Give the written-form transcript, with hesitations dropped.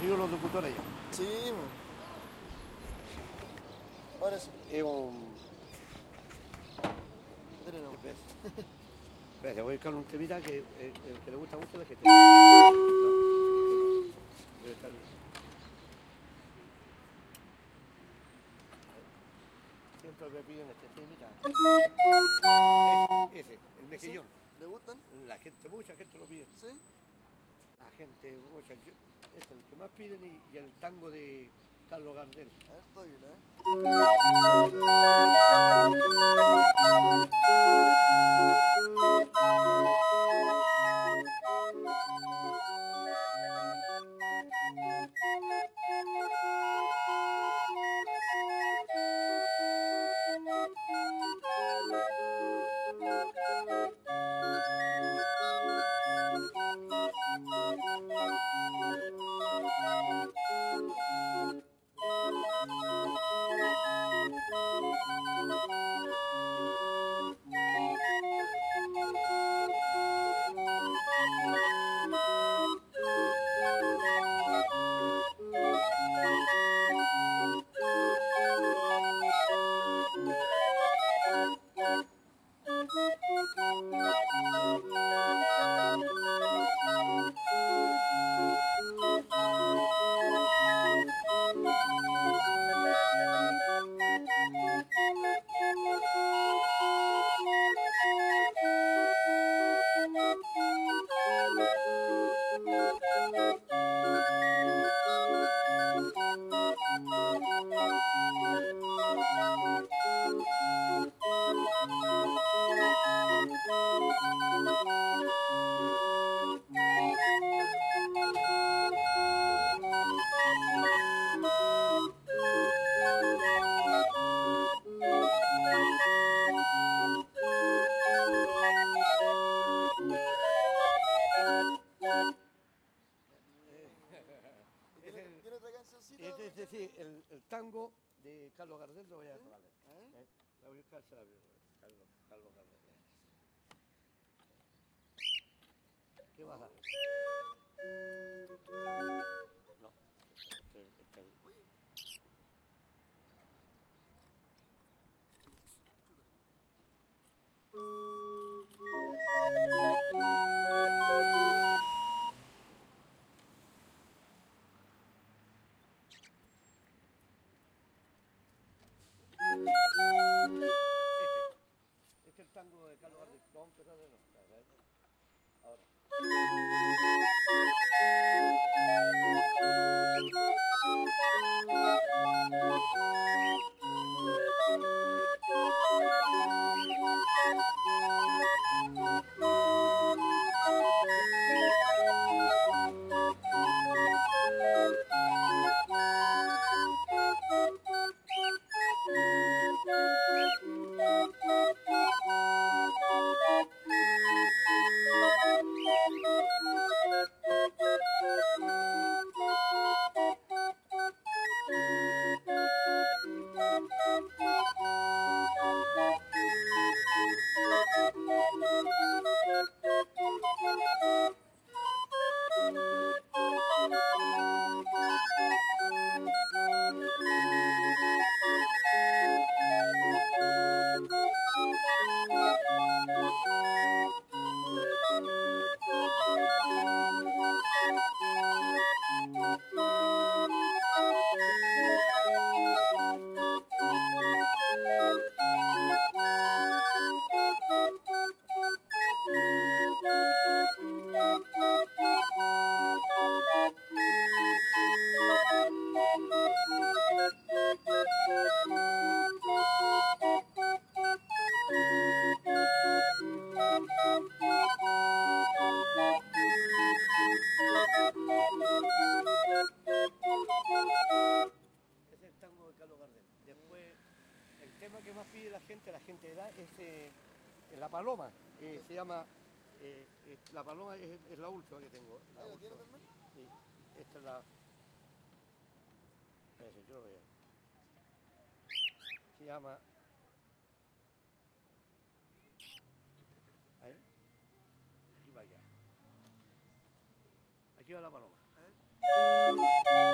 salido los locutores ya. Sí, ahora sí. Es un... Dale, no. Espera, voy a buscar un temita que le gusta mucho a la gente. Siempre me piden este temita. Ese, el mejillón. ¿Le gustan? La gente, mucha gente lo pide. Sí. La gente, mucha, es el que más piden y el tango de Carlos Gardel. A ver, estoy bien, Sí, el tango de Carlos Gardel lo voy a tocar. La voy a buscar, Carlos Gardel. ¿Qué vas a hacer? No. Este es el tango de Carlos Gardel. Vamos a empezar de nuevo. Ahora. La paloma, se llama, la paloma es la última que tengo. La última. Sí, esta es la... Yo lo veo. Se llama... Ahí. Aquí va ya. Aquí va la paloma.